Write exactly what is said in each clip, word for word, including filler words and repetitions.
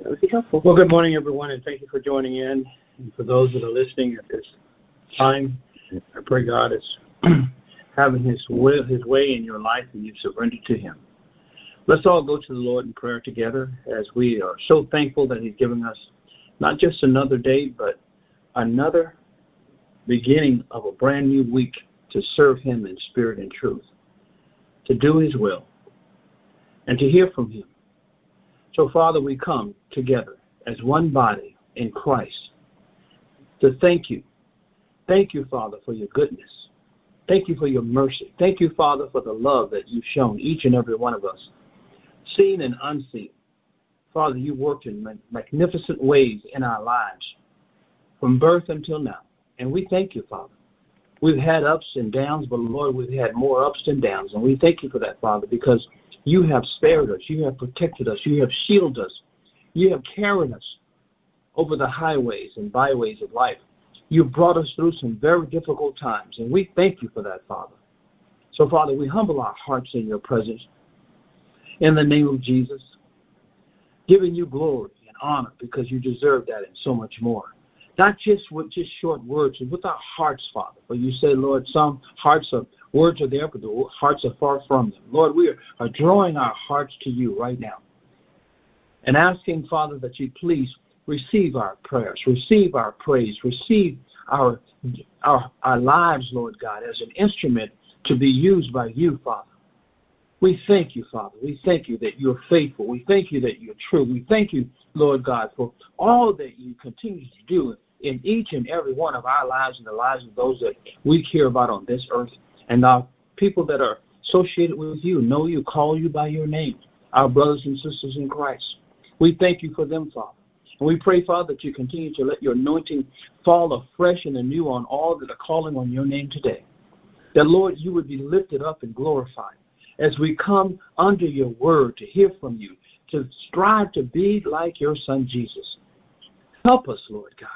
That would be helpful. Well, good morning, everyone, and thank you for joining in. And for those that are listening at this time, I pray God is having His will, His way in your life, and you've surrendered to Him. Let's all go to the Lord in prayer together, as we are so thankful that He's giving us not just another day, but another beginning of a brand new week to serve Him in spirit and truth, to do His will, and to hear from Him. So, Father, we come together as one body in Christ to thank you. Thank you, Father, for your goodness. Thank you for your mercy. Thank you, Father, for the love that you've shown each and every one of us, seen and unseen. Father, you worked in magnificent ways in our lives from birth until now. And we thank you, Father. We've had ups and downs, but, Lord, we've had more ups than downs. And we thank you for that, Father, because you have spared us. You have protected us. You have shielded us. You have carried us over the highways and byways of life. You've brought us through some very difficult times, and we thank you for that, Father. So, Father, we humble our hearts in your presence in the name of Jesus, giving you glory and honor because you deserve that and so much more. Not just with just short words, but with our hearts, Father. For you say, Lord, some hearts are, words are there, but the hearts are far from them. Lord, we are, are drawing our hearts to you right now and asking, Father, that you please receive our prayers, receive our praise, receive our, our, our lives, Lord God, as an instrument to be used by you, Father. We thank you, Father. We thank you that you're faithful. We thank you that you're true. We thank you, Lord God, for all that you continue to do in each and every one of our lives and the lives of those that we care about on this earth. And our people that are associated with you, know you, call you by your name, our brothers and sisters in Christ. We thank you for them, Father. And we pray, Father, that you continue to let your anointing fall afresh and anew on all that are calling on your name today. That, Lord, you would be lifted up and glorified as we come under your word to hear from you, to strive to be like your Son, Jesus. Help us, Lord God.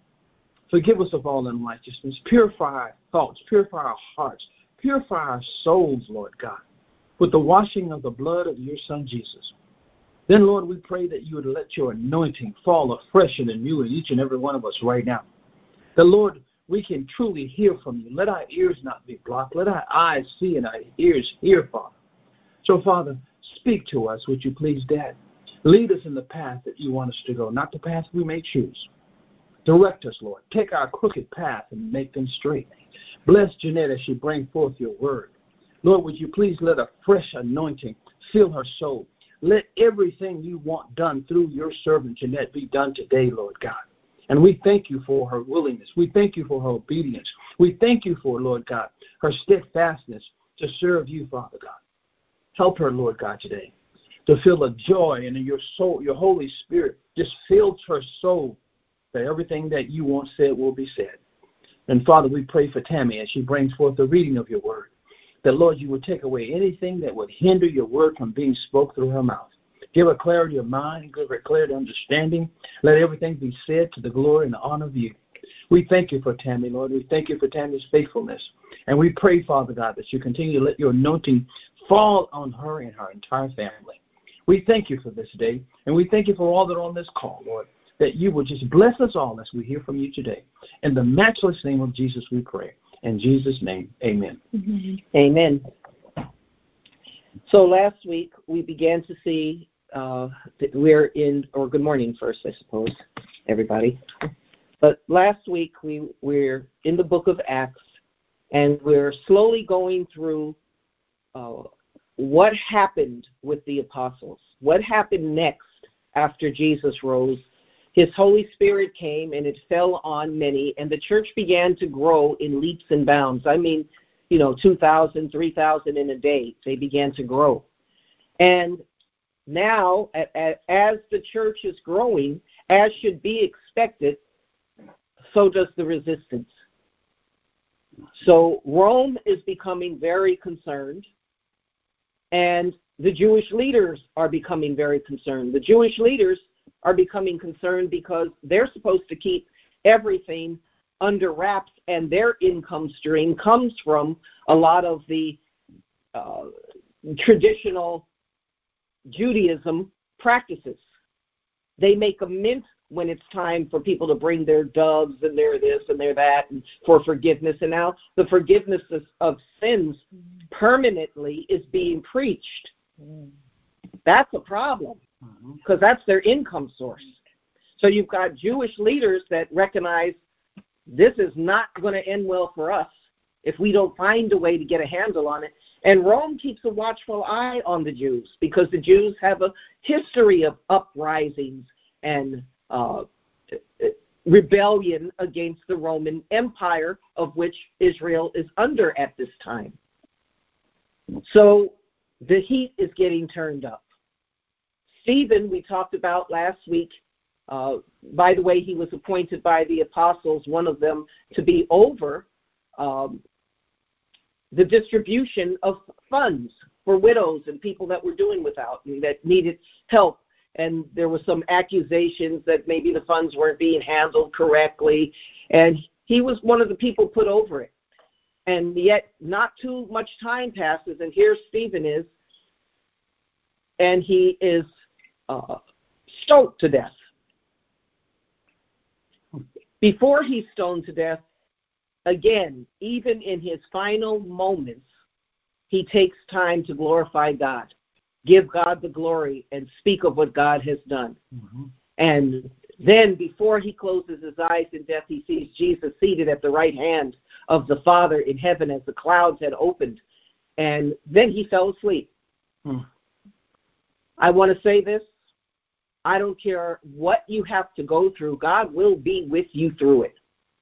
Forgive us of all unrighteousness. Purify our thoughts. Purify our hearts. Purify our souls, Lord God, with the washing of the blood of your Son, Jesus. Then, Lord, we pray that you would let your anointing fall afresh and anew in each and every one of us right now. The Lord, we can truly hear from you. Let our ears not be blocked. Let our eyes see and our ears hear, Father. So, Father, speak to us, would you please, Dad? Lead us in the path that you want us to go, not the path we may choose. Direct us, Lord. Take our crooked path and make them straight. Bless Jeanette as she brings forth your word. Lord, would you please let a fresh anointing fill her soul. Let everything you want done through your servant Jeanette be done today, Lord God. And we thank you for her willingness. We thank you for her obedience. We thank you for, Lord God, her steadfastness to serve you, Father God. Help her, Lord God, today to feel a joy and in your soul, your Holy Spirit just fills her soul that everything that you want said will be said. And, Father, we pray for Tammy as she brings forth the reading of your word, that, Lord, you would take away anything that would hinder your word from being spoke through her mouth. Give her clarity of mind, give her clarity of understanding. Let everything be said to the glory and the honor of you. We thank you for Tammy, Lord. We thank you for Tammy's faithfulness. And we pray, Father God, that you continue to let your anointing fall on her and her entire family. We thank you for this day, and we thank you for all that are on this call, Lord, that you will just bless us all as we hear from you today. In the matchless name of Jesus we pray. In Jesus' name, amen. Mm-hmm. Amen. So last week we began to see, uh, we're in, or good morning first, I suppose, everybody. But last week we, we're in the book of Acts, and we're slowly going through uh, what happened with the apostles. What happened next after Jesus rose? His Holy Spirit came, and it fell on many, and the church began to grow in leaps and bounds. I mean, you know, two thousand, three thousand in a day. They began to grow. And now, as the church is growing, as should be expected, so does the resistance. So Rome is becoming very concerned, and the Jewish leaders are becoming very concerned. The Jewish leaders are becoming concerned because they're supposed to keep everything under wraps, and their income stream comes from a lot of the uh, traditional Judaism practices. They make a mint when it's time for people to bring their doves and their this and their that and for forgiveness. And now the forgiveness of, of sins permanently is being preached. That's a problem because that's their income source. So you've got Jewish leaders that recognize this is not going to end well for us if we don't find a way to get a handle on it. And Rome keeps a watchful eye on the Jews because the Jews have a history of uprisings and uh, rebellion against the Roman Empire, of which Israel is under at this time. So the heat is getting turned up. Stephen, we talked about last week. Uh, by the way, he was appointed by the apostles, one of them, to be over um, the distribution of funds for widows and people that were doing without, that needed help. And there were some accusations that maybe the funds weren't being handled correctly. And he was one of the people put over it. And yet not too much time passes, and here Stephen is, and he is uh, stoned to death. Before he's stoned to death, again, even in his final moments, he takes time to glorify God, give God the glory, and speak of what God has done. Mm-hmm. And then before he closes his eyes in death, he sees Jesus seated at the right hand of the Father in heaven as the clouds had opened. And then he fell asleep. Hmm. I want to say this. I don't care what you have to go through. God will be with you through it.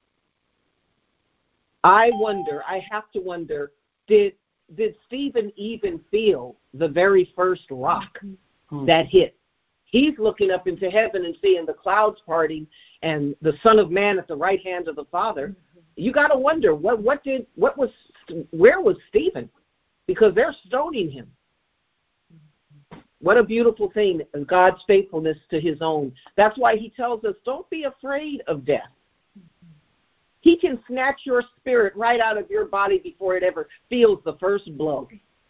I wonder, I have to wonder, did did Stephen even feel the very first rock hmm. that hit? He's looking up into heaven and seeing the clouds parting and the Son of Man at the right hand of the Father. Mm-hmm. You got to wonder, what what did what was where was Stephen? Because they're stoning him. What a beautiful thing, God's faithfulness to his own. That's why he tells us, don't be afraid of death. He can snatch your spirit right out of your body before it ever feels the first blow.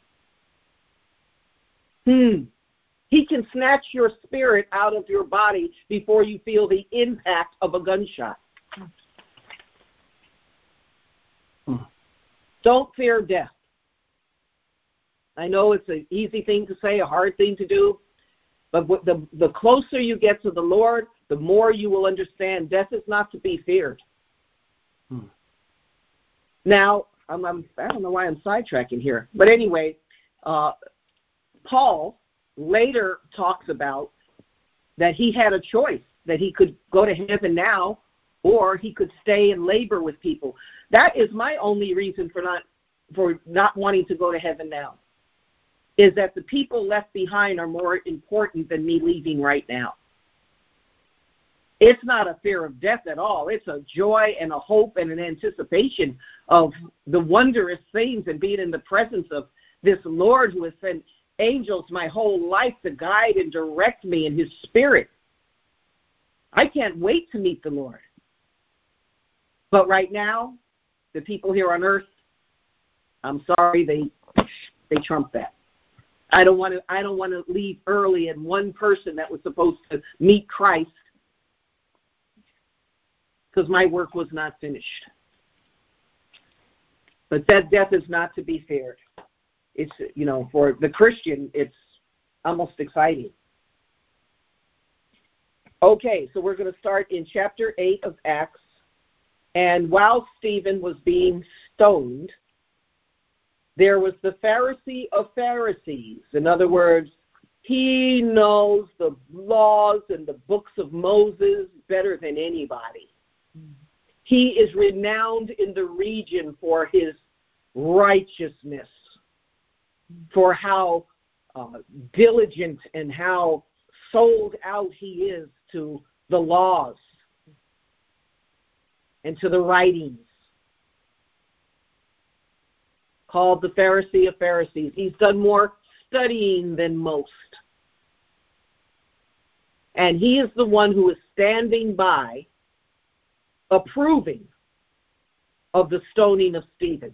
Hmm. He can snatch your spirit out of your body before you feel the impact of a gunshot. Hmm. Don't fear death. I know it's an easy thing to say, a hard thing to do, but the, the closer you get to the Lord, the more you will understand death is not to be feared. Hmm. Now, I'm, I'm, I don't know why I'm sidetracking here, but anyway, uh, Paul later talks about that he had a choice, that he could go to heaven now or he could stay and labor with people. That is my only reason for not for not wanting to go to heaven now, is that the people left behind are more important than me leaving right now. It's not a fear of death at all. It's a joy and a hope and an anticipation of the wondrous things and being in the presence of this Lord who has sent angels my whole life to guide and direct me in his spirit. I can't wait to meet the Lord. But right now, the people here on earth, I'm sorry, they they trump that. I don't want to I don't want to leave early and one person that was supposed to meet Christ, because my work was not finished. But that death is not to be feared. It's, you know, for the Christian, it's almost exciting. Okay, so we're going to start in chapter eight of Acts. And while Stephen was being stoned, there was the Pharisee of Pharisees. In other words, he knows the laws and the books of Moses better than anybody. He is renowned in the region for his righteousness, for how uh, diligent and how sold out he is to the laws and to the writings. Called the Pharisee of Pharisees. He's done more studying than most. And he is the one who is standing by, approving of the stoning of Stephen.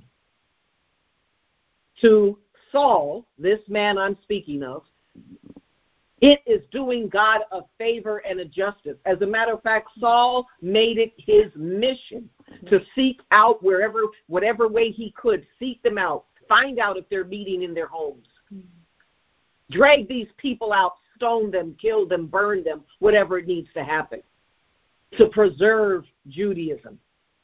To Saul, this man I'm speaking of, It is doing God a favor and a justice. As a matter of fact, Saul made it his mission to seek out wherever, whatever way he could, seek them out, find out if they're meeting in their homes. Drag these people out, stone them, kill them, burn them, whatever it needs to happen to preserve Judaism.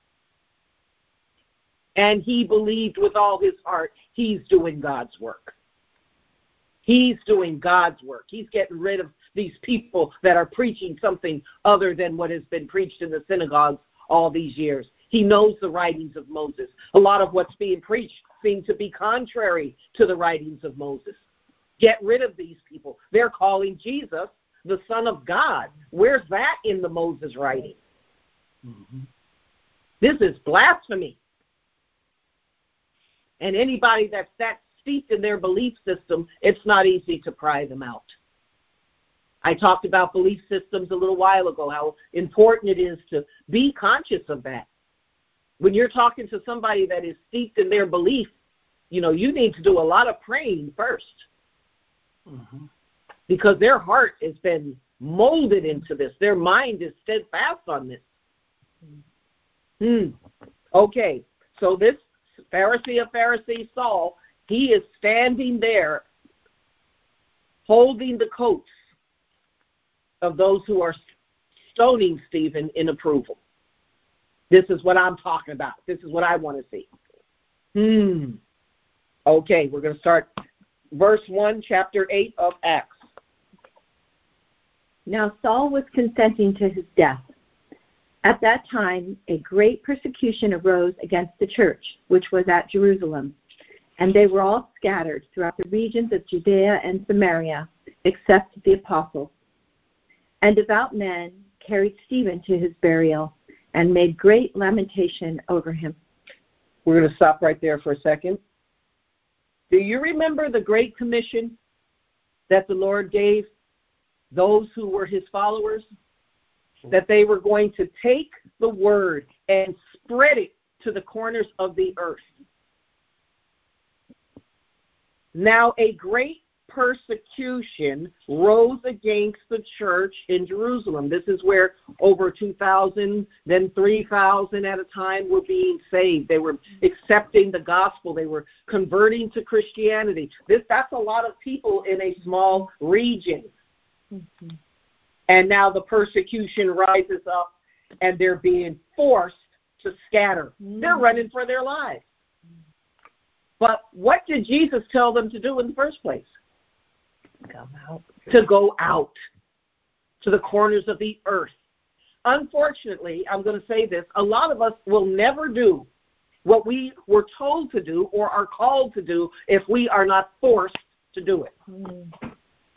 And he believed with all his heart he's doing God's work. He's doing God's work. He's getting rid of these people that are preaching something other than what has been preached in the synagogues all these years. He knows the writings of Moses. A lot of what's being preached seems to be contrary to the writings of Moses. Get rid of these people. They're calling Jesus the Son of God. Where's that in the Moses writing? Mm-hmm. This is blasphemy. And anybody that's that steeped in their belief system, it's not easy to pry them out. I talked about belief systems a little while ago, how important it is to be conscious of that. When you're talking to somebody that is steeped in their belief, you know, you need to do a lot of praying first. Mm-hmm. Because their heart has been molded into this. Their mind is steadfast on this. Hmm. Okay, so this Pharisee of Pharisees, Saul, he is standing there holding the coats of those who are stoning Stephen in approval. This is what I'm talking about. This is what I want to see. Hmm. Okay, we're going to start verse one, chapter eight of Acts. Now Saul was consenting to his death. At that time, a great persecution arose against the church, which was at Jerusalem, and they were all scattered throughout the regions of Judea and Samaria, except the apostles. And devout men carried Stephen to his burial and made great lamentation over him. We're going to stop right there for a second. Do you remember the Great Commission that the Lord gave those who were his followers? That they were going to take the word and spread it to the corners of the earth. Now a great persecution rose against the church in Jerusalem. This is where over two thousand, then three thousand at a time were being saved. They were accepting the gospel. They were converting to Christianity. This, that's a lot of people in a small region. Mm-hmm. And now the persecution rises up, and they're being forced to scatter. Mm-hmm. They're running for their lives. But what did Jesus tell them to do in the first place? Come out. To go out to the corners of the earth. Unfortunately, I'm going to say this, a lot of us will never do what we were told to do or are called to do if we are not forced to do it. Mm.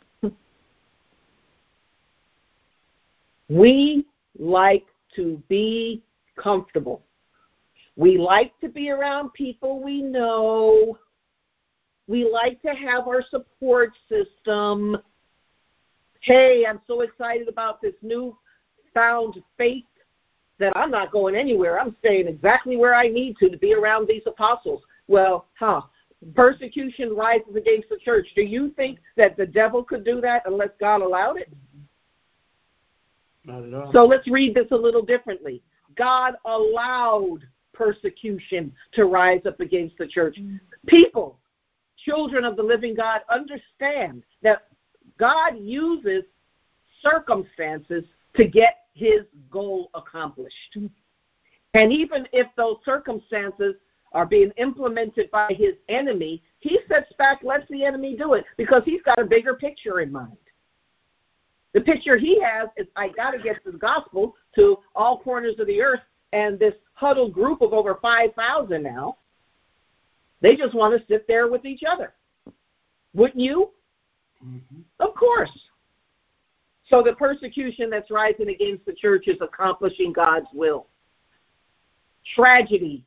We like to be comfortable. We like to be around people we know. We like to have our support system. Hey, I'm so excited about this newfound faith that I'm not going anywhere. I'm staying exactly where I need to to be around these apostles. Well, huh, persecution rises against the church. Do you think that the devil could do that unless God allowed it? Not at all. So let's read this a little differently. God allowed persecution to rise up against the church. People, children of the living God, understand that God uses circumstances to get his goal accomplished. And even if those circumstances are being implemented by his enemy, he sits back, lets the enemy do it, because he's got a bigger picture in mind. The picture he has is, I got to get the gospel to all corners of the earth, and this huddled group of over five thousand now, they just want to sit there with each other. Wouldn't you? Mm-hmm. Of course. So the persecution that's rising against the church is accomplishing God's will. Tragedy,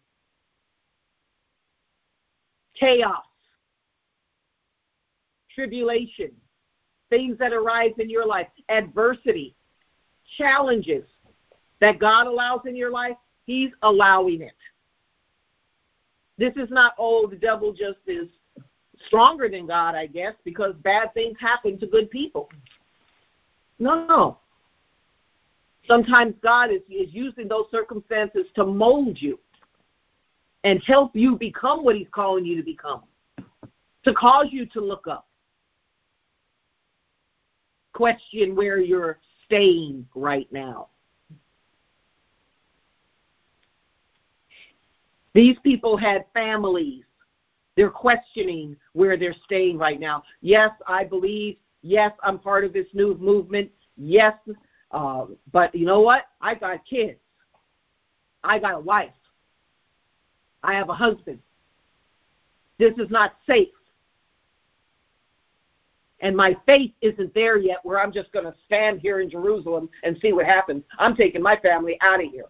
chaos, tribulation, things that arise in your life, adversity, challenges that God allows in your life, he's allowing it. This is not, oh, the devil just is stronger than God, I guess, because bad things happen to good people. No. Sometimes God is, is using those circumstances to mold you and help you become what he's calling you to become, to cause you to look up. Question where you're staying right now. These people had families. They're questioning where they're staying right now. Yes, I believe. Yes, I'm part of this new movement. Yes, uh, but you know what? I got kids. I got a wife. I have a husband. This is not safe. And my faith isn't there yet where I'm just going to stand here in Jerusalem and see what happens. I'm taking my family out of here.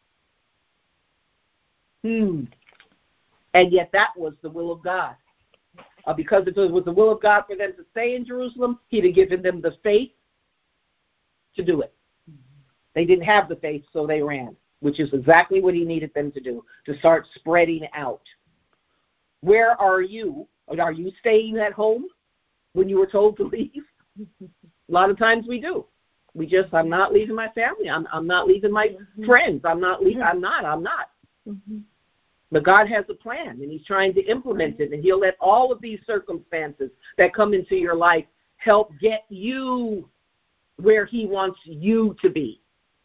Hmm. And yet that was the will of God. Uh, because it was the will of God for them to stay in Jerusalem, he'd have given them the faith to do it. They didn't have the faith, so they ran, which is exactly what he needed them to do, to start spreading out. Where are you? Are you staying at home when you were told to leave? A lot of times we do. We just, I'm not leaving my family. I'm, I'm not leaving my mm-hmm. friends. I'm not leaving. I'm not. I'm not. Mm-hmm. But God has a plan, and he's trying to implement it, and he'll let all of these circumstances that come into your life help get you where he wants you to be.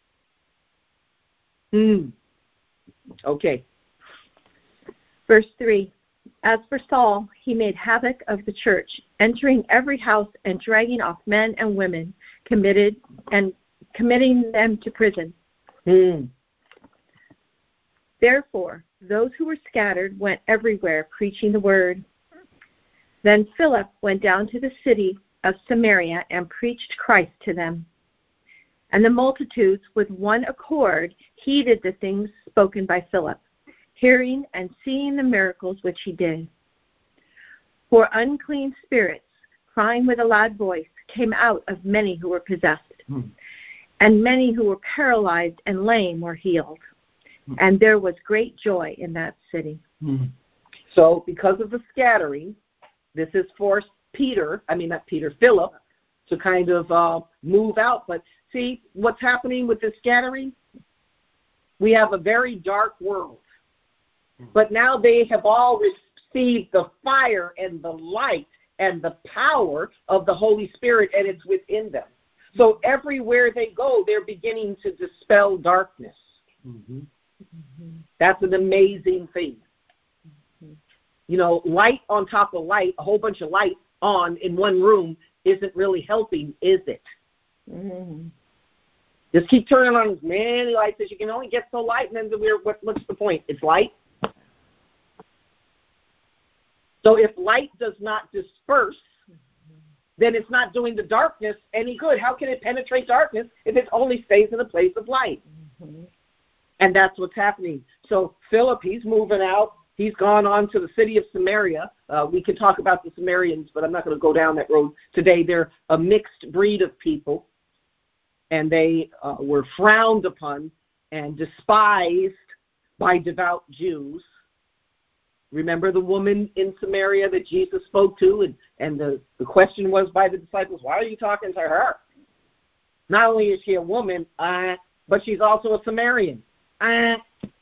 Hmm. Okay. Verse three. As for Saul, he made havoc of the church, entering every house and dragging off men and women, committed and committing them to prison. Hmm. Therefore, those who were scattered went everywhere preaching the word. Then Philip went down to the city of Samaria and preached Christ to them. And the multitudes with one accord heeded the things spoken by Philip, hearing and seeing the miracles which he did. For unclean spirits, crying with a loud voice, came out of many who were possessed, hmm. and many who were paralyzed and lame were healed. And there was great joy in that city. Mm-hmm. So because of the scattering, this is forced Peter, I mean not Peter, Philip, to kind of uh, move out. But see, what's happening with the scattering? We have a very dark world. But now they have all received the fire and the light and the power of the Holy Spirit, and it's within them. So everywhere they go, they're beginning to dispel darkness. Mm-hmm. Mm-hmm. That's an amazing thing. Mm-hmm. You know, light on top of light, a whole bunch of light on in one room isn't really helping, is it? Mm-hmm. Just keep turning on as many lights as you can only get so light, and then the weird, what, what's the point? It's light. So if light does not disperse, mm-hmm. then it's not doing the darkness any good. How can it penetrate darkness if it only stays in a place of light? Mm-hmm. And that's what's happening. So Philip, he's moving out. He's gone on to the city of Samaria. Uh, we can talk about the Samaritans, but I'm not going to go down that road today. They're a mixed breed of people, and they uh, were frowned upon and despised by devout Jews. Remember the woman in Samaria that Jesus spoke to, and, and the, the question was by the disciples, why are you talking to her? Not only is she a woman, uh, but she's also a Samaritan. Uh,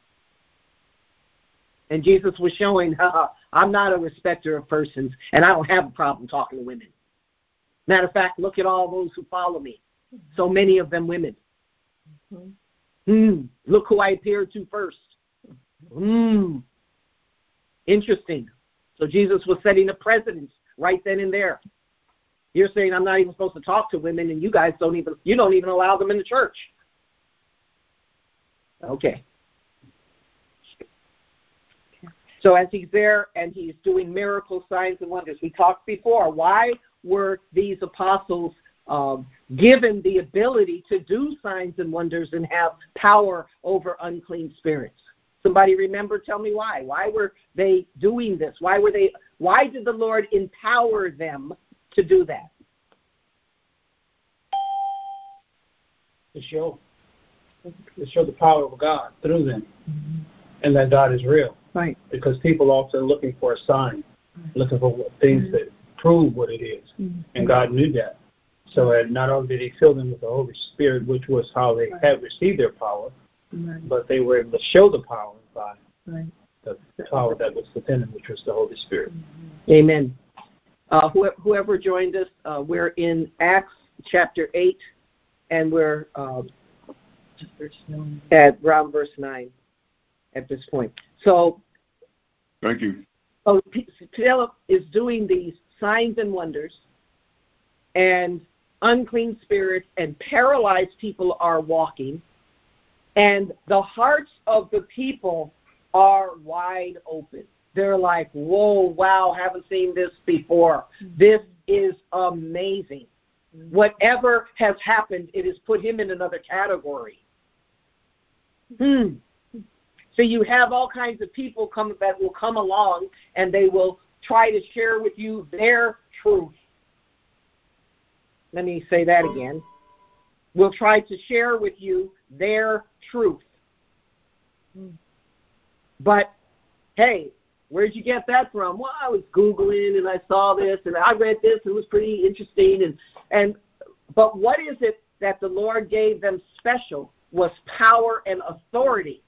and Jesus was showing, uh, I'm not a respecter of persons, and I don't have a problem talking to women. Matter of fact, look at all those who follow me. So many of them women. Mm-hmm. Mm, look who I appeared to first. Mm. Interesting. So Jesus was setting a precedent right then and there. You're saying I'm not even supposed to talk to women, and you guys don't even, you don't even allow them in the church. Okay. So as he's there and he's doing miracle signs and wonders, we talked before, why were these apostles um, given the ability to do signs and wonders and have power over unclean spirits? Somebody remember? Tell me why. Why were they doing this? Why were they? Why did the Lord empower them to do that? To show, to show the power of God through them, mm-hmm. and that God is real. Right. Because people are often looking for a sign, looking for things mm-hmm. that prove what it is, mm-hmm. and God knew that. So uh, not only did he fill them with the Holy Spirit, which was how they right. had received their power, Right. but they were able to show the power by Right. the power that was within them, which was the Holy Spirit. Mm-hmm. Amen. Uh, wh- whoever joined us, uh, we're in Acts chapter eight, and we're uh, at around verse nine at this point. So, Thank you. oh, Philip is doing these signs and wonders, and unclean spirits and paralyzed people are walking, and the hearts of the people are wide open. They're like, whoa, wow, haven't seen this before. This is amazing. Whatever has happened, it has put him in another category. Hmm. So you have all kinds of people come that will come along, and they will try to share with you their truth. Let me say that again. Will try to share with you their truth. But, hey, where'd you get that from? Well, I was Googling, and I saw this, and I read this, and it was pretty interesting. And, and But what is it that the Lord gave them special was power and authority.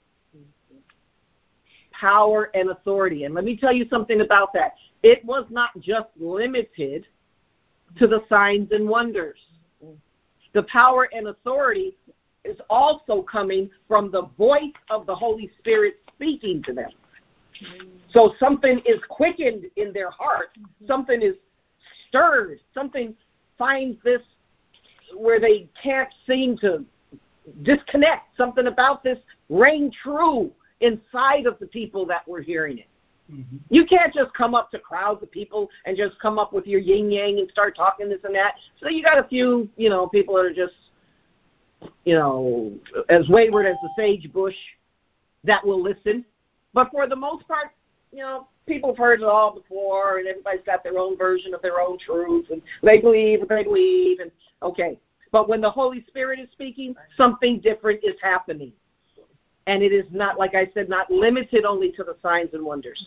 Power and authority. And let me tell you something about that. It was not just limited to the signs and wonders. The power and authority is also coming from the voice of the Holy Spirit speaking to them. So something is quickened in their heart. Something is stirred. Something finds this where they can't seem to disconnect. Something about this rang true inside of the people that were hearing it. Mm-hmm. You can't just come up to crowds of people and just come up with your yin-yang and start talking this and that. So you got a few, you know, people that are just, you know, as wayward as the sagebush that will listen. But for the most part, you know, people have heard it all before, and everybody's got their own version of their own truth, and they believe what they believe, and okay. But when the Holy Spirit is speaking, something different is happening. And it is not, like I said, not limited only to the signs and wonders.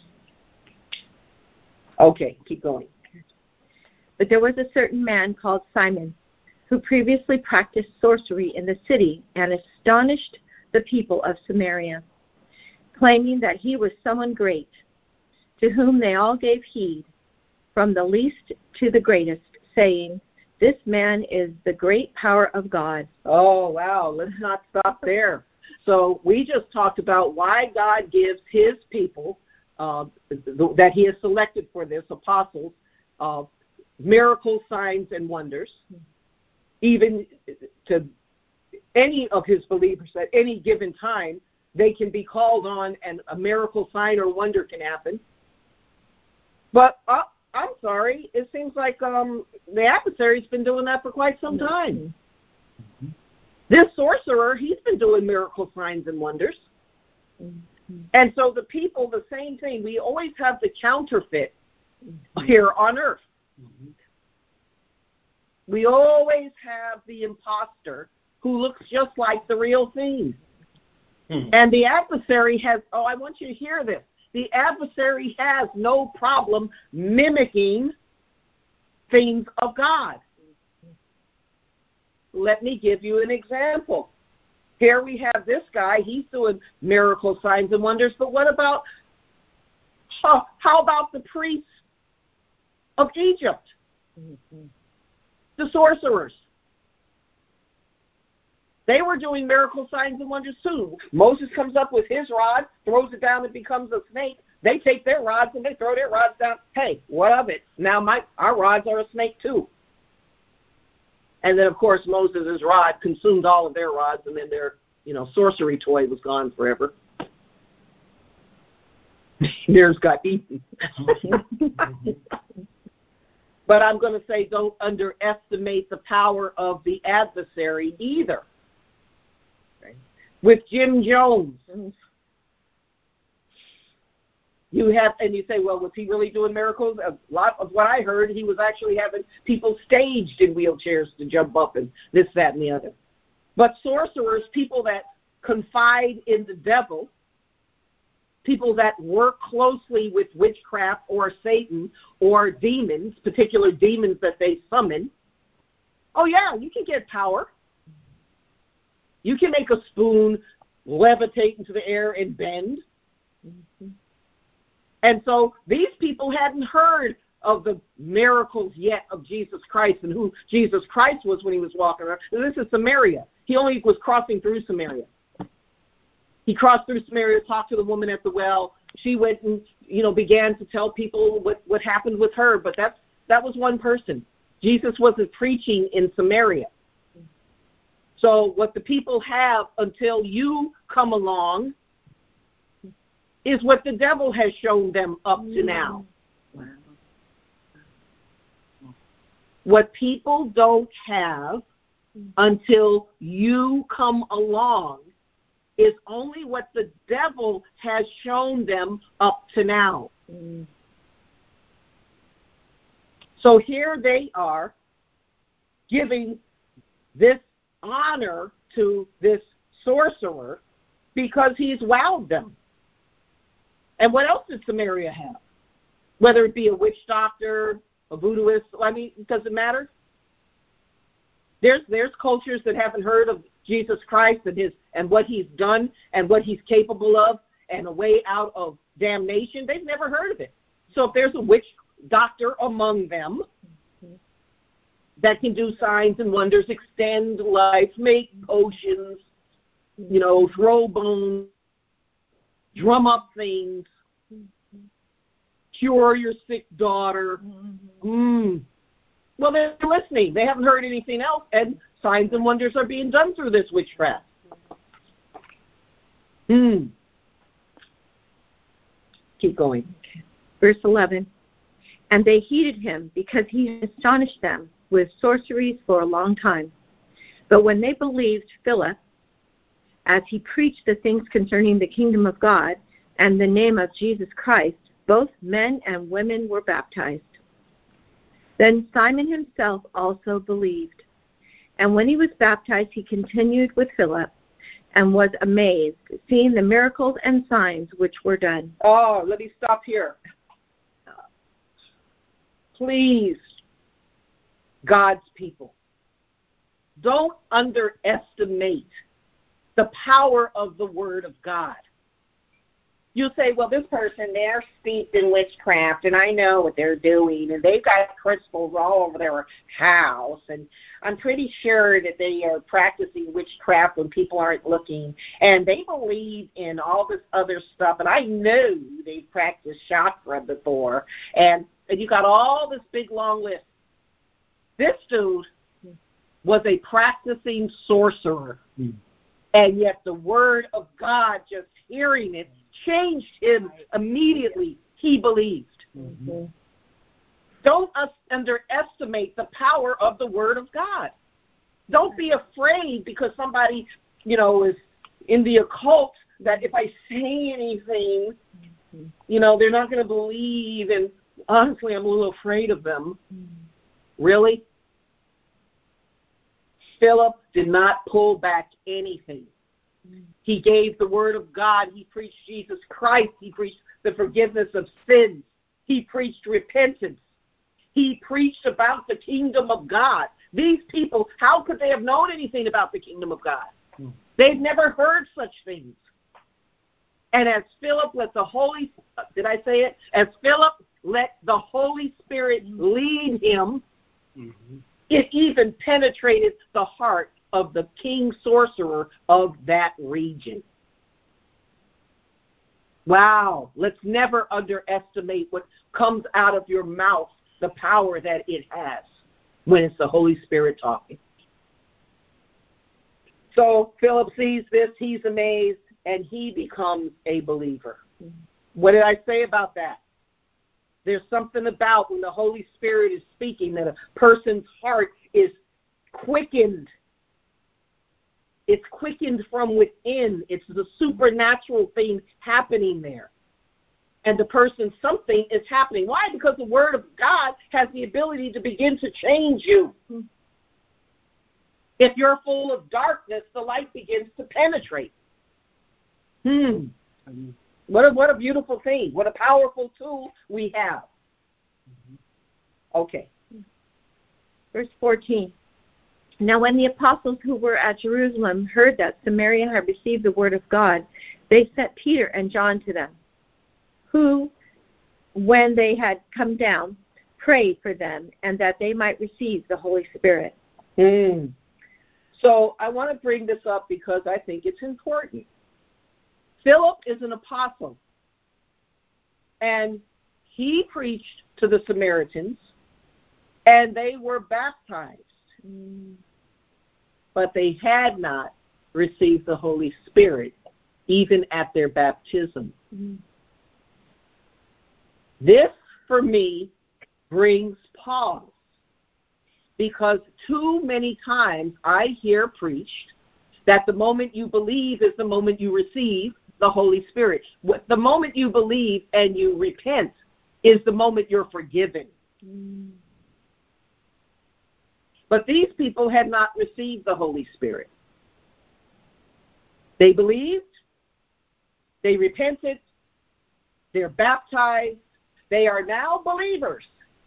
Okay, keep going. But there was a certain man called Simon, who previously practiced sorcery in the city and astonished the people of Samaria, claiming that he was someone great, to whom they all gave heed, from the least to the greatest, saying, "This man is the great power of God." Oh, wow, let's not stop there. So we just talked about why God gives his people uh, that he has selected for this, apostles, uh, miracle signs and wonders, even to any of his believers at any given time. They can be called on and a miracle sign or wonder can happen. But uh, I'm sorry, it seems like um, the adversary's been doing that for quite some time. Mm-hmm. This sorcerer, he's been doing miracle signs and wonders. Mm-hmm. And so the people, the same thing. We always have the counterfeit mm-hmm. here on earth. Mm-hmm. We always have the imposter who looks just like the real thing. Mm-hmm. And the adversary has, oh, I want you to hear this. The adversary has no problem mimicking things of God. Let me give you an example. Here we have this guy. He's doing miracle signs and wonders. But what about, uh, how about the priests of Egypt? Mm-hmm. The sorcerers. They were doing miracle signs and wonders too. Moses comes up with his rod, throws it down, it becomes a snake. They take their rods and they throw their rods down. Hey, what of it? Now my our rods are a snake too. And then, of course, Moses' rod consumed all of their rods, and then their, you know, sorcery toy was gone forever. Theirs got eaten. But I'm going to say don't underestimate the power of the adversary either. Okay. With Jim Jones, you have, and you say, well, was he really doing miracles? A lot of what I heard, he was actually having people staged in wheelchairs to jump up and this, that, and the other. But sorcerers, people that confide in the devil, people that work closely with witchcraft or Satan or demons, particular demons that they summon, Oh, yeah, you can get power. You can make a spoon levitate into the air and bend. Mm-hmm. And so these people hadn't heard of the miracles yet of Jesus Christ and who Jesus Christ was when he was walking around. And this is Samaria. He only was crossing through Samaria. He crossed through Samaria, talked to the woman at the well. She went and, you know, began to tell people what, what happened with her. But that's, that was one person. Jesus wasn't preaching in Samaria. So what the people have until you come along is what the devil has shown them up to now. Wow. What people don't have until you come along is only what the devil has shown them up to now. Mm. So here they are giving this honor to this sorcerer because he's wowed them. And what else did Samaria have? Whether it be a witch doctor, a voodooist, I mean, does it matter? There's there's cultures that haven't heard of Jesus Christ and his and what he's done and what he's capable of and a way out of damnation. They've never heard of it. So if there's a witch doctor among them that can do signs and wonders, extend life, make potions, you know, throw bones, drum up things, cure your sick daughter. Mm. Well, they're listening. They haven't heard anything else, and signs and wonders are being done through this witchcraft. Mm. Keep going. Verse eleven. And they heeded him because he astonished them with sorceries for a long time. But when they believed Philip, as he preached the things concerning the kingdom of God and the name of Jesus Christ, both men and women were baptized. Then Simon himself also believed. And when he was baptized, he continued with Philip and was amazed, seeing the miracles and signs which were done. Oh, let me stop here. Please, God's people, don't underestimate the power of the Word of God. You say, well, this person, they're steeped in witchcraft, and I know what they're doing, and they've got crystals all over their house, and I'm pretty sure that they are practicing witchcraft when people aren't looking, and they believe in all this other stuff, and I know they've practiced chakra before, and, and you got all this big, long list. This dude was a practicing sorcerer, mm. and yet the Word of God, just hearing it, changed him immediately. He believed. Mm-hmm. Don't us underestimate the power of the Word of God. Don't be afraid because somebody, you know, is in the occult that if I say anything, mm-hmm. you know, they're not going to believe. And honestly, I'm a little afraid of them. Mm-hmm. Really? Philip did not pull back anything. He gave the Word of God. He preached Jesus Christ. He preached the forgiveness of sins. He preached repentance. He preached about the kingdom of God. These people, how could they have known anything about the kingdom of God? Hmm. They've never heard such things. And as Philip let the Holy, did I say it? As Philip let the Holy Spirit lead him, mm-hmm. it even penetrated the heart of the king sorcerer of that region. Wow. Let's never underestimate what comes out of your mouth, the power that it has when it's the Holy Spirit talking. So Philip sees this, he's amazed, and he becomes a believer. What did I say about that? There's something about when the Holy Spirit is speaking that a person's heart is quickened. It's quickened from within. It's the supernatural thing happening there. And the person, something is happening. Why? Because the Word of God has the ability to begin to change you. If you're full of darkness, the light begins to penetrate. Hmm. What a, what a beautiful thing. What a powerful tool we have. Okay. Verse fourteen. Now when the apostles who were at Jerusalem heard that Samaria had received the word of God, they sent Peter and John to them, who, when they had come down, prayed for them and that they might receive the Holy Spirit. Mm. So I want to bring this up because I think it's important. Philip is an apostle, and he preached to the Samaritans, and they were baptized, mm. but they had not received the Holy Spirit even at their baptism. Mm. This, for me, brings pause, because too many times I hear preached that the moment you believe is the moment you receive the Holy Spirit. The moment you believe and you repent is the moment you're forgiven. Mm. But these people had not received the Holy Spirit. They believed, they repented, they're baptized, they are now believers.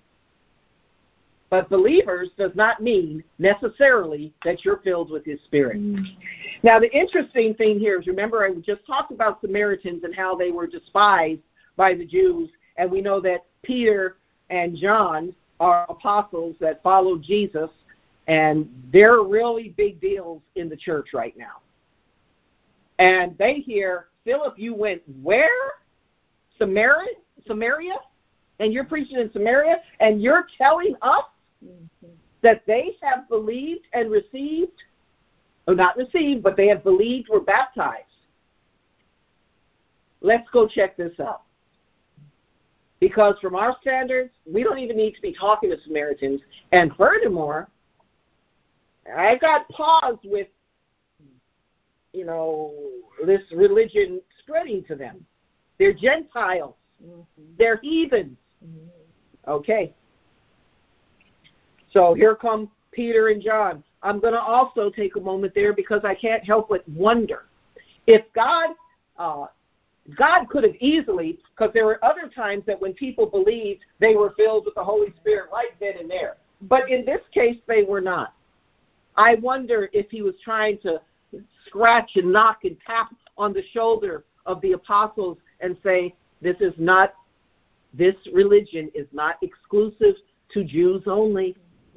But believers does not mean necessarily that you're filled with His Spirit. Mm. Now, the interesting thing here is, remember, I just talked about Samaritans and how they were despised by the Jews, and we know that Peter and John are apostles that followed Jesus, and they're really big deals in the church right now. And they hear, Philip, you went where? Samaria? Samaria? And you're preaching in Samaria, and you're telling us mm-hmm. that they have believed and received, or not received, but they have believed, were baptized. Let's go check this out. Because from our standards, we don't even need to be talking to Samaritans. And furthermore, I got pause with, you know, this religion spreading to them. They're Gentiles. Mm-hmm. They're heathens. Mm-hmm. Okay. So here come Peter and John. I'm going to also take a moment there because I can't help but wonder if God, uh, God could have easily, because there were other times that when people believed, they were filled with the Holy Spirit right then and there. But in this case, they were not. I wonder if he was trying to scratch and knock and tap on the shoulder of the apostles and say, this is not, this religion is not exclusive to Jews only.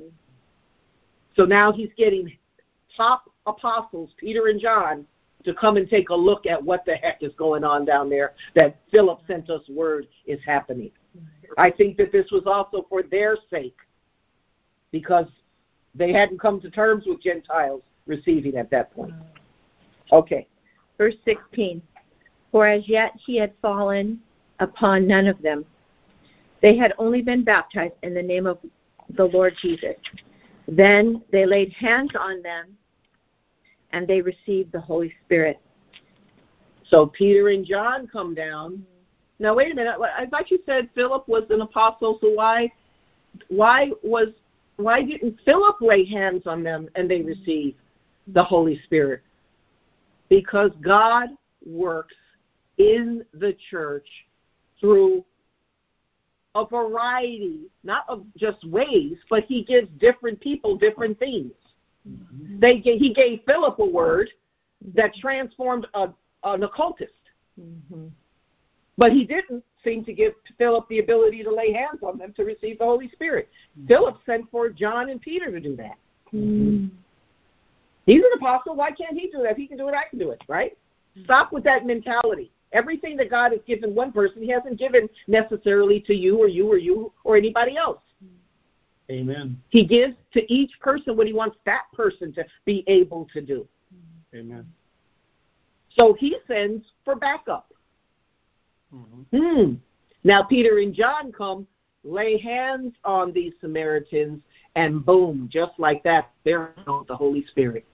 So now he's getting top apostles, Peter and John, to come and take a look at what the heck is going on down there, that Philip sent us word is happening. I think that this was also for their sake, because they hadn't come to terms with Gentiles receiving at that point. Okay. Verse sixteen. For as yet he had fallen upon none of them. They had only been baptized in the name of the Lord Jesus. Then they laid hands on them, and they received the Holy Spirit. So Peter and John come down. Now, wait a minute. I thought you said Philip was an apostle, so why, why was, why didn't Philip lay hands on them and they received the Holy Spirit? Because God works in the church through a variety, not of just ways, but he gives different people different things. Mm-hmm. They He gave Philip a word that transformed a, an occultist. Mm-hmm. But he didn't seem to give Philip the ability to lay hands on them to receive the Holy Spirit. Mm-hmm. Philip sent for John and Peter to do that. Mm-hmm. He's an apostle. Why can't he do that? If he can do it, I can do it, right? Mm-hmm. Stop with that mentality. Everything that God has given one person, he hasn't given necessarily to you or you or you or anybody else. Amen. He gives to each person what he wants that person to be able to do. Amen. So he sends for backup. Mm-hmm. Hmm. Now Peter and John come, lay hands on these Samaritans, and boom, just like that, they're filled with the Holy Spirit.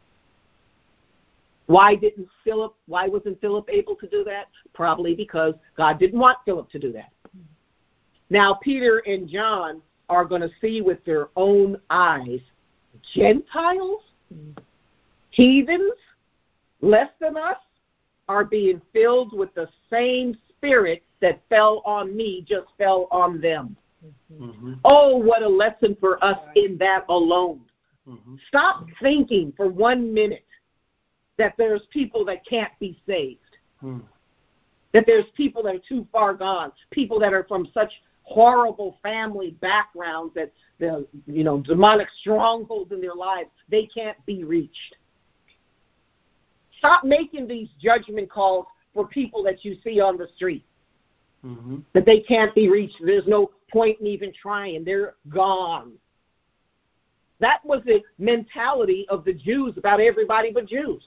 Why didn't Philip, why wasn't Philip able to do that? Probably because God didn't want Philip to do that. Now Peter and John are going to see with their own eyes Gentiles, heathens, less than us, are being filled with the same Spirit that fell on me just fell on them. Mm-hmm. Oh, what a lesson for us in that alone. Mm-hmm. Stop thinking for one minute that there's people that can't be saved, mm. that there's people that are too far gone, people that are from such horrible family backgrounds that the you know demonic strongholds in their lives, they can't be reached. Stop making these judgment calls for people that you see on the street, mm-hmm. that they can't be reached. There's no point in even trying. They're gone. That was the mentality of the Jews about everybody but Jews.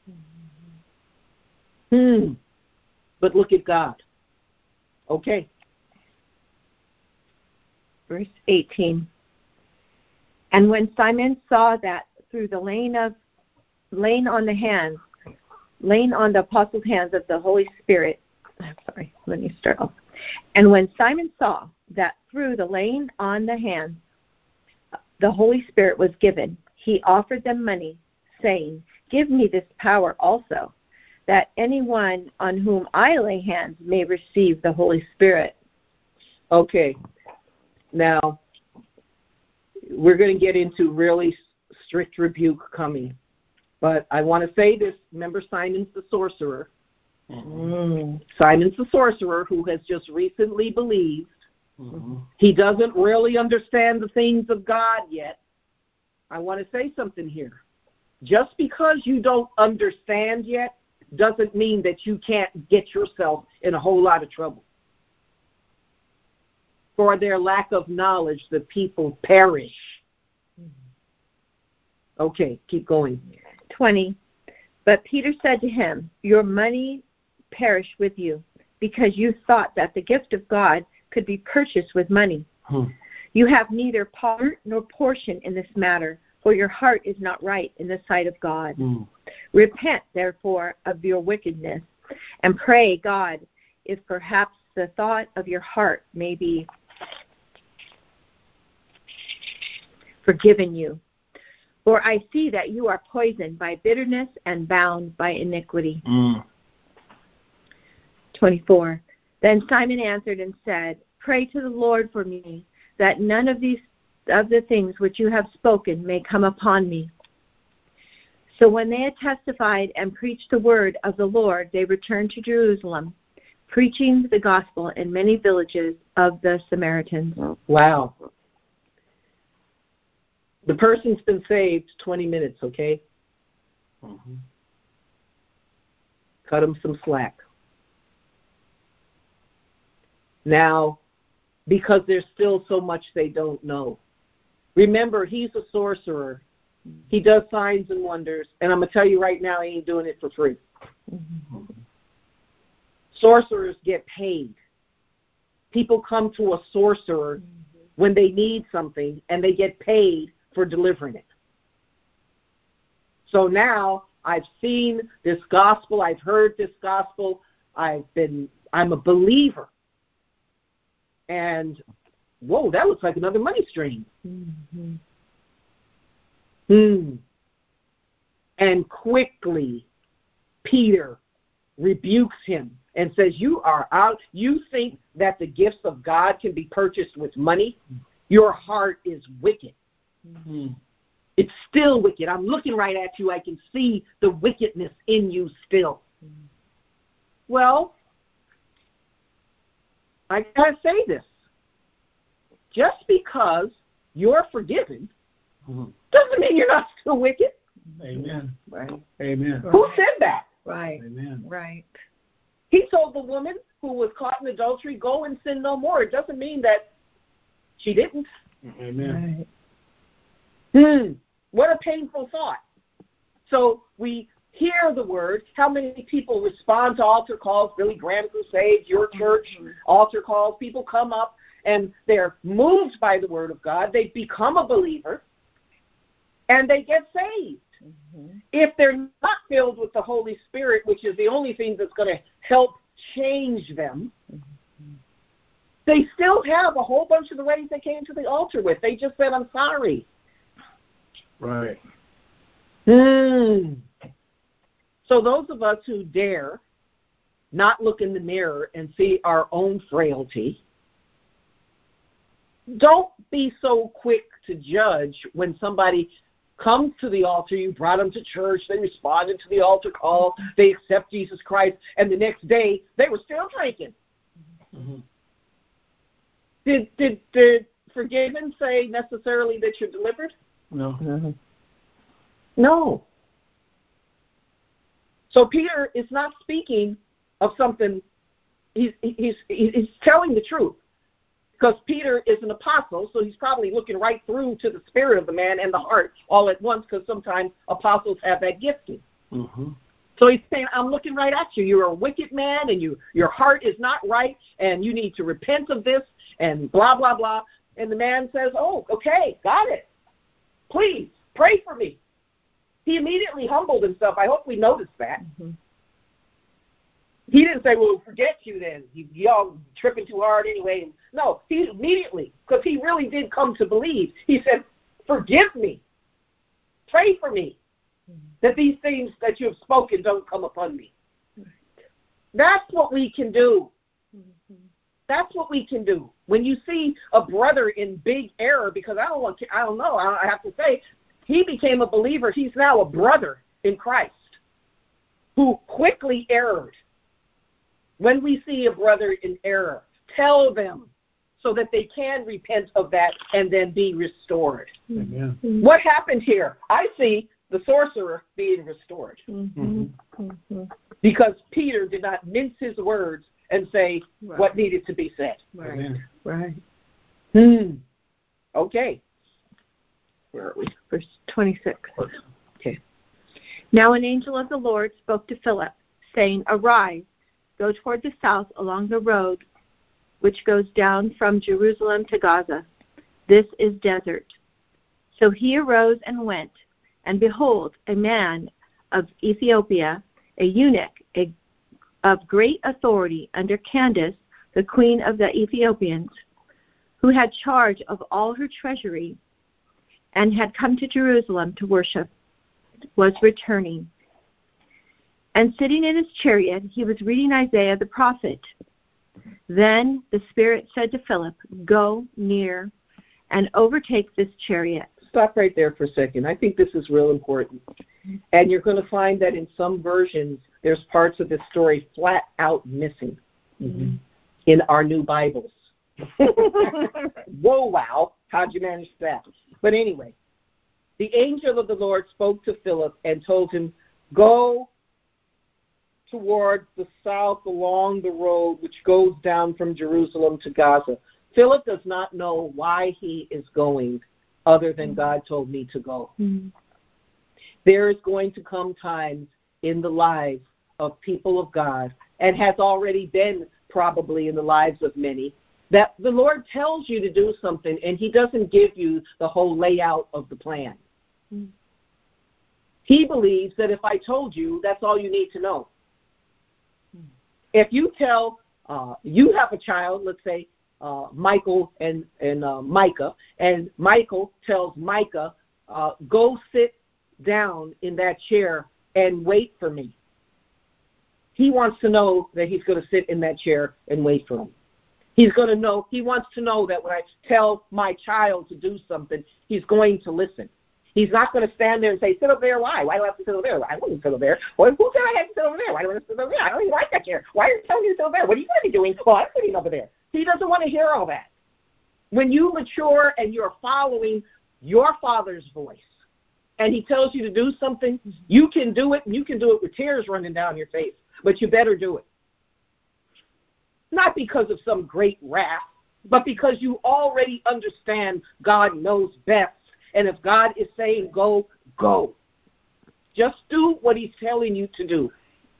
Mm-hmm. Hmm. But look at God. Okay. Verse eighteen. And when Simon saw that through the laying of laying on the hands, laying on the apostles' hands of the Holy Spirit, I'm sorry, let me start off. And when Simon saw that through the laying on the hands, the Holy Spirit was given, he offered them money, saying, "Give me this power also, that anyone on whom I lay hands may receive the Holy Spirit." Okay. Now, we're going to get into really strict rebuke coming. But I want to say this. Remember Simon's the sorcerer. Mm-hmm. Simon's the sorcerer who has just recently believed. Mm-hmm. He doesn't really understand the things of God yet. I want to say something here. Just because you don't understand yet doesn't mean that you can't get yourself in a whole lot of trouble. For their lack of knowledge, the people perish. Okay, keep going. twenty. But Peter said to him, "Your money perish with you, because you thought that the gift of God could be purchased with money. Hmm. You have neither part nor portion in this matter, for your heart is not right in the sight of God. Hmm. Repent, therefore, of your wickedness, and pray God, if perhaps the thought of your heart may be forgiven you. For I see that you are poisoned by bitterness and bound by iniquity." Mm. twenty-four. Then Simon answered and said, "Pray to the Lord for me, that none of these of the things which you have spoken may come upon me." So when they had testified and preached the word of the Lord, they returned to Jerusalem, preaching the gospel in many villages of the Samaritans. Wow. The person's been saved twenty minutes, okay? Mm-hmm. Cut them some slack. Now, because there's still so much they don't know. Remember, he's a sorcerer. He does signs and wonders. And I'm going to tell you right now, he ain't doing it for free. Mm-hmm. Sorcerers get paid. People come to a sorcerer mm-hmm. when they need something, and they get paid for delivering it. So now I've seen this gospel, I've heard this gospel, I've been, I'm a believer. And, whoa, that looks like another money stream. Mm-hmm. Hmm. And quickly, Peter rebukes him and says, "You are out. You think that the gifts of God can be purchased with money? Your heart is wicked." Mm-hmm. It's still wicked. I'm looking right at you. I can see the wickedness in you still. Mm-hmm. Well, I gotta say this. Just because you're forgiven mm-hmm. doesn't mean you're not still wicked. Amen. Right. Amen. Who said that? Right. Amen. Right. He told the woman who was caught in adultery, "Go and sin no more." It doesn't mean that she didn't. Amen. Right. Hmm. What a painful thought. So we hear the word. How many people respond to altar calls? Billy Graham Crusade, your church, mm-hmm. altar calls. People come up and they're moved by the word of God. They become a believer and they get saved. Mm-hmm. If they're not filled with the Holy Spirit, which is the only thing that's going to help change them, mm-hmm. they still have a whole bunch of the ways they came to the altar with. They just said, "I'm sorry." Right. Hmm. So those of us who dare not look in the mirror and see our own frailty, don't be so quick to judge when somebody come to the altar, you brought them to church, they responded to the altar call, they accept Jesus Christ, and the next day they were still drinking. Mm-hmm. Did, did, did forgiven say necessarily that you're delivered? No. Mm-hmm. No. So Peter is not speaking of something, he's, he's, he's telling the truth. Because Peter is an apostle, so he's probably looking right through to the spirit of the man and the heart all at once, because sometimes apostles have that gifting. Mm-hmm. So he's saying, I'm looking right at you. You're a wicked man, and you your heart is not right, and you need to repent of this, and blah, blah, blah. And the man says, oh, okay, got it. Please, pray for me. He immediately humbled himself. I hope we noticed that. Mm-hmm. He didn't say, well, forget you then. You, y'all tripping too hard anyway. No, he immediately, because he really did come to believe. He said, forgive me. Pray for me mm-hmm. that these things that you have spoken don't come upon me. Right. That's what we can do. Mm-hmm. That's what we can do. When you see a brother in big error, because I don't want to, I don't know, I have to say, he became a believer. He's now a brother in Christ who quickly erred. When we see a brother in error, tell them so that they can repent of that and then be restored. Amen. What happened here? I see the sorcerer being restored. Mm-hmm. Mm-hmm. Because Peter did not mince his words and say right. what needed to be said. Right. Amen. Right. Hmm. Okay. Where are we? Verse twenty-six. Okay. Now an angel of the Lord spoke to Philip, saying, arise, go toward the south along the road which goes down from Jerusalem to Gaza. This is desert. So he arose and went, and behold, a man of Ethiopia, a eunuch a, of great authority under Candace, the queen of the Ethiopians, who had charge of all her treasury, and had come to Jerusalem to worship, was returning. And sitting in his chariot, he was reading Isaiah the prophet. Then the Spirit said to Philip, go near and overtake this chariot. Stop right there for a second. I think this is real important. And you're going to find that in some versions, there's parts of this story flat out missing mm-hmm. in our new Bibles. Whoa, wow. How'd you manage that? But anyway, the angel of the Lord spoke to Philip and told him, go towards the south along the road which goes down from Jerusalem to Gaza. Philip does not know why he is going other than God told me to go. Mm-hmm. There is going to come times in the lives of people of God, and has already been probably in the lives of many, that the Lord tells you to do something and he doesn't give you the whole layout of the plan. Mm-hmm. He believes that if I told you, that's all you need to know. If you tell, uh, you have a child, let's say uh, Michael and, and uh, Micah, and Michael tells Micah, uh, go sit down in that chair and wait for me. He wants to know that he's going to sit in that chair and wait for him. He's going to know, he wants to know that when I tell my child to do something, he's going to listen. He's not going to stand there and say, sit over there. Why? Why do I have to sit over there? I wouldn't sit over there. Well, who said I had to sit over there? Why do I have to sit over there? I don't even like that chair. Why are you telling me to sit over there? What are you going to be doing? Well, I'm sitting over there. He doesn't want to hear all that. When you mature and you're following your Father's voice, and he tells you to do something, you can do it, and you can do it with tears running down your face, but you better do it. Not because of some great wrath, but because you already understand God knows best. And if God is saying go, go. Just do what he's telling you to do.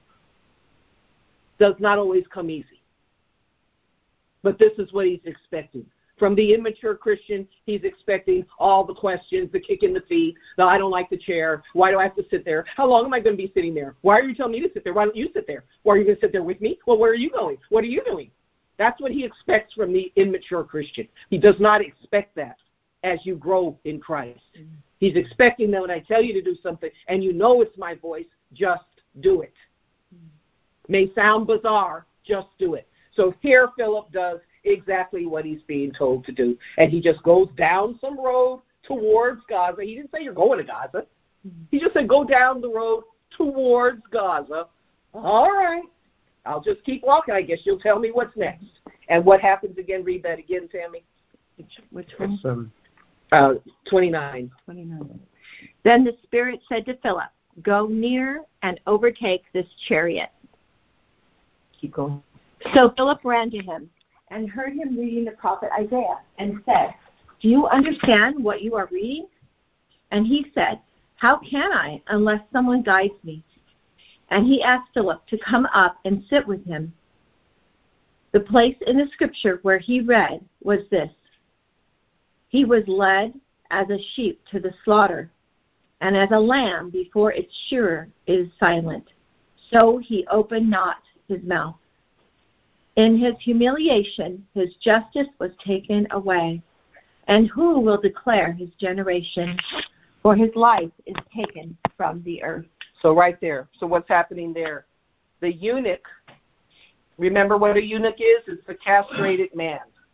Does not always come easy. But this is what he's expecting. From the immature Christian, he's expecting all the questions, the kick in the feet, the I don't like the chair, why do I have to sit there? How long am I going to be sitting there? Why are you telling me to sit there? Why don't you sit there? Why are you going to sit there with me? Well, where are you going? What are you doing? That's what he expects from the immature Christian. He does not expect that as you grow in Christ. Mm-hmm. He's expecting that when I tell you to do something and you know it's my voice, just do it. Mm-hmm. May sound bizarre, just do it. So here Philip does exactly what he's being told to do. And he just goes down some road towards Gaza. He didn't say you're going to Gaza. He just said go down the road towards Gaza. All right. I'll just keep walking. I guess you'll tell me what's next. And what happens again? Read that again, Tammy. Which one? Seven. Uh, twenty-nine. twenty-nine. Then the Spirit said to Philip, go near and overtake this chariot. Keep going. So Philip ran to him and heard him reading the prophet Isaiah and said, do you understand what you are reading? And he said, how can I unless someone guides me? And he asked Philip to come up and sit with him. The place in the scripture where he read was this: he was led as a sheep to the slaughter, and as a lamb before its shearer is silent, so he opened not his mouth. In his humiliation his justice was taken away. And who will declare his generation? For his life is taken from the earth. So right there. So what's happening there? The eunuch, remember what a eunuch is? It's a castrated man.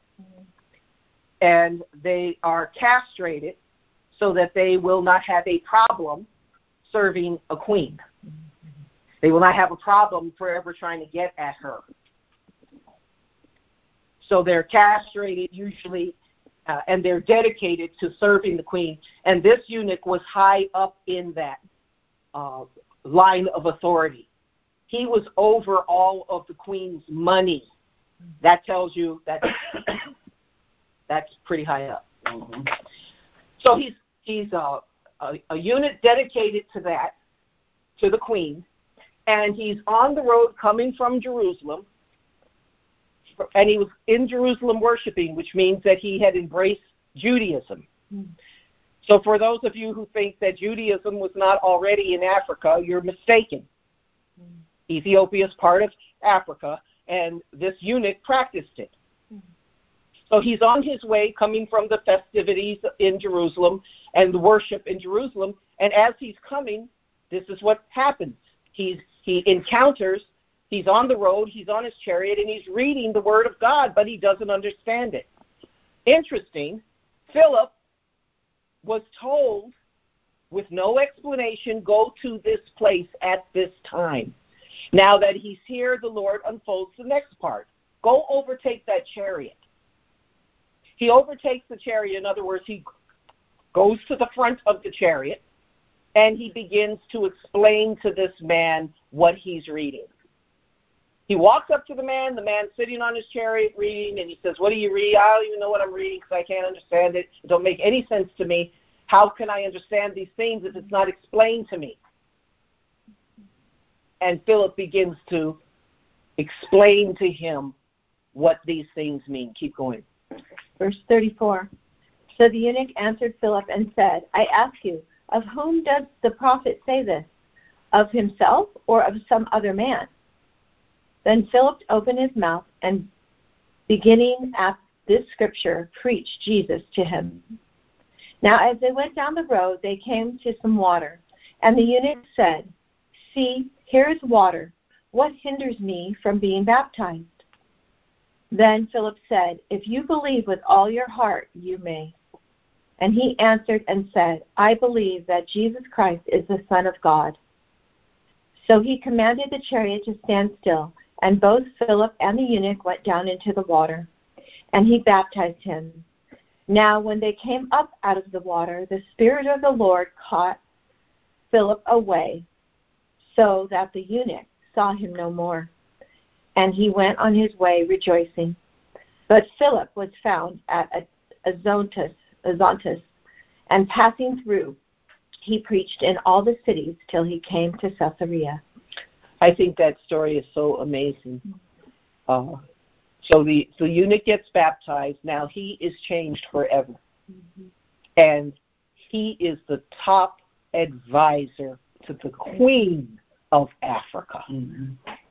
And they are castrated so that they will not have a problem serving a queen. They will not have a problem forever trying to get at her. So they're castrated usually, uh, and they're dedicated to serving the queen. And this eunuch was high up in that uh, line of authority. He was over all of the queen's money. That tells you that that's pretty high up. Mm-hmm. So he's he's a, a, a unit dedicated to that, to the queen, and he's on the road coming from Jerusalem. And he was in Jerusalem worshiping, which means that he had embraced Judaism. Mm. So for those of you who think that Judaism was not already in Africa, you're mistaken. Mm. Ethiopia is part of Africa, and this eunuch practiced it. Mm. So he's on his way coming from the festivities in Jerusalem and the worship in Jerusalem, and as he's coming, this is what happens. He's, he encounters He's on the road, he's on his chariot, and he's reading the Word of God, but he doesn't understand it. Interesting, Philip was told with no explanation, go to this place at this time. Now that he's here, the Lord unfolds the next part. Go overtake that chariot. He overtakes the chariot. In other words, he goes to the front of the chariot, and he begins to explain to this man what he's reading. He walks up to the man, the man sitting on his chariot reading, and he says, what do you read? I don't even know what I'm reading because I can't understand it. It don't make any sense to me. How can I understand these things if it's not explained to me? And Philip begins to explain to him what these things mean. Keep going. Verse thirty-four. So the eunuch answered Philip and said, I ask you, of whom does the prophet say this? Of himself or of some other man? Then Philip opened his mouth and, beginning at this scripture, preached Jesus to him. Now as they went down the road, they came to some water. And the eunuch said, see, here is water. What hinders me from being baptized? Then Philip said, if you believe with all your heart, you may. And he answered and said, I believe that Jesus Christ is the Son of God. So he commanded the chariot to stand still. And both Philip and the eunuch went down into the water, and he baptized him. Now when they came up out of the water, the Spirit of the Lord caught Philip away, so that the eunuch saw him no more. And he went on his way rejoicing. But Philip was found at Azotus, Azotus, and passing through, he preached in all the cities till he came to Caesarea. I think that story is so amazing. Uh, so the, the eunuch gets baptized. Now he is changed forever. Mm-hmm. And he is the top advisor to the Queen of Africa. Mm-hmm.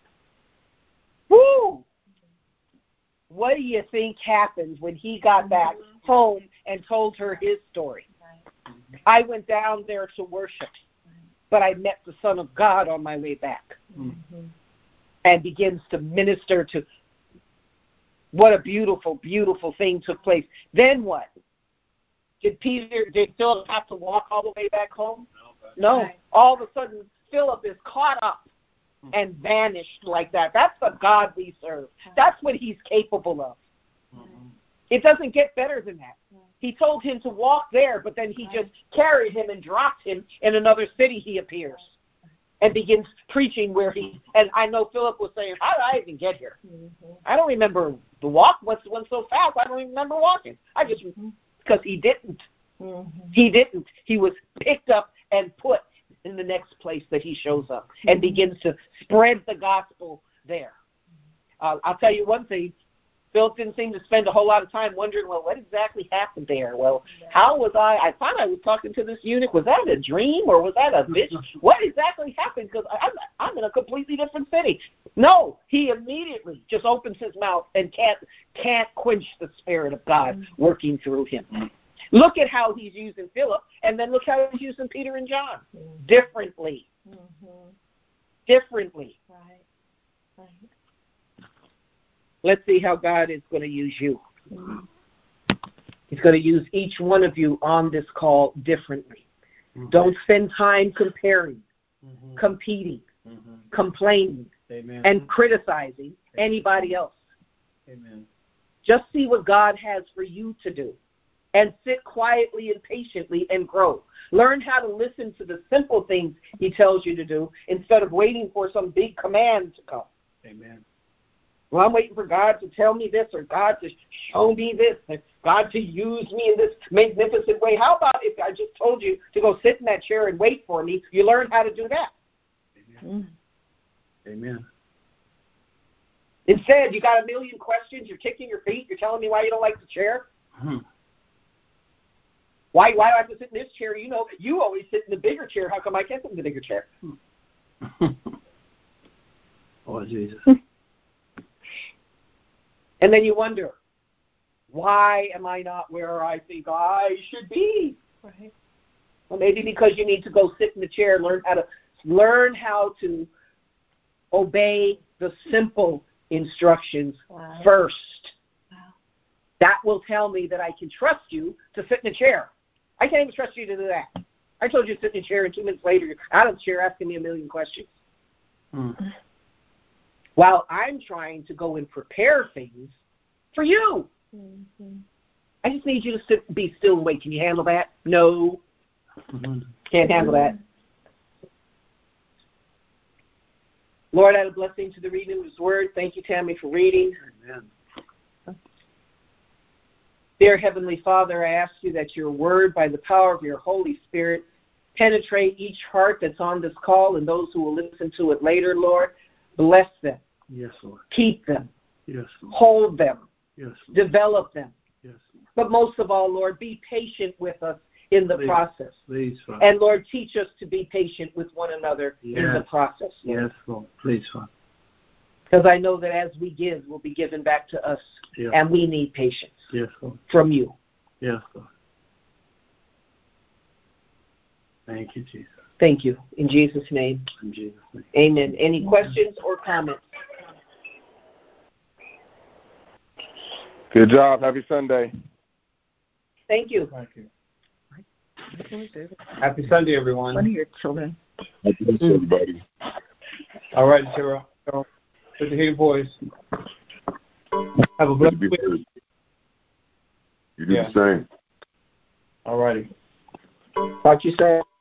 Woo! What do you think happened when he got back home and told her his story? I went down there to worship, but I met the Son of God on my way back. Mm-hmm. And begins to minister to what a beautiful, beautiful thing took place. Then what? Did Peter, did Philip have to walk all the way back home? No. No. Right. All of a sudden, Philip is caught up and vanished like that. That's the God we serve. That's what he's capable of. Mm-hmm. It doesn't get better than that. He told him to walk there, but then he just carried him and dropped him in another city. He appears and begins preaching where he, and I know Philip was saying, how did I even get here? Mm-hmm. I don't remember the walk. Went, went so fast, I don't even remember walking. I just, because he didn't. Mm-hmm. He didn't. He was picked up and put in the next place that he shows up and begins to spread the gospel there. Uh, I'll tell you one thing. Philip didn't seem to spend a whole lot of time wondering, well, what exactly happened there? Well, how was I? I thought I was talking to this eunuch. Was that a dream or was that a vision? What exactly happened? Because I'm, I'm in a completely different city. No, he immediately just opens his mouth and can't can't quench the Spirit of God working through him. Look at how he's using Philip, and then look how he's using Peter and John. Differently. Mm-hmm. Differently. Right. Right. Let's see how God is going to use you. He's going to use each one of you on this call differently. Mm-hmm. Don't spend time comparing, mm-hmm. competing, mm-hmm. complaining, Amen. And criticizing Amen. Anybody else. Amen. Just see what God has for you to do and sit quietly and patiently and grow. Learn how to listen to the simple things he tells you to do instead of waiting for some big command to come. Amen. Well, I'm waiting for God to tell me this or God to show me this and God to use me in this magnificent way. How about if I just told you to go sit in that chair and wait for me? You learn how to do that. Amen. Amen. Instead, you got a million questions. You're kicking your feet. You're telling me why you don't like the chair. Hmm. Why, why do I have to sit in this chair? You know, you always sit in the bigger chair. How come I can't sit in the bigger chair? Hmm. Oh, Jesus. And then you wonder, why am I not where I think I should be? Right. Well, maybe because you need to go sit in the chair and learn how to learn how to obey the simple instructions wow. first. Wow. That will tell me that I can trust you to sit in a chair. I can't even trust you to do that. I told you to sit in a chair, and two minutes later, you're out of the chair asking me a million questions. Mm. While I'm trying to go and prepare things for you. Mm-hmm. I just need you to sit, be still and wait. Can you handle that? No. Mm-hmm. Can't handle that. Lord, add a blessing to the reading of his word. Thank you, Tammy, for reading. Amen. Dear Heavenly Father, I ask you that your word, by the power of your Holy Spirit, penetrate each heart that's on this call and those who will listen to it later, Lord. Bless them. Yes, Lord. Keep them. Yes, Lord. Hold them. Yes, Lord. Develop them. Yes, Lord. But most of all, Lord, be patient with us in the please, process. Please, Father. And, Lord, teach us to be patient with one another yes. in the process. Lord. Yes, Lord. Please, Father. Because I know that as we give, will be given back to us. Yes. And we need patience yes, Lord. From you. Yes, Lord. Thank you, Jesus. Thank you. In Jesus' name. In Jesus' name. Amen. Any questions or comments? Good job. Happy Sunday. Thank you. Thank you. Happy Sunday, everyone. One of your children. Happy Sunday, everybody. All right, Sarah. Good to hear your voice. Have a blessed week. You do yeah. the same. All righty. Talk to you, Sarah.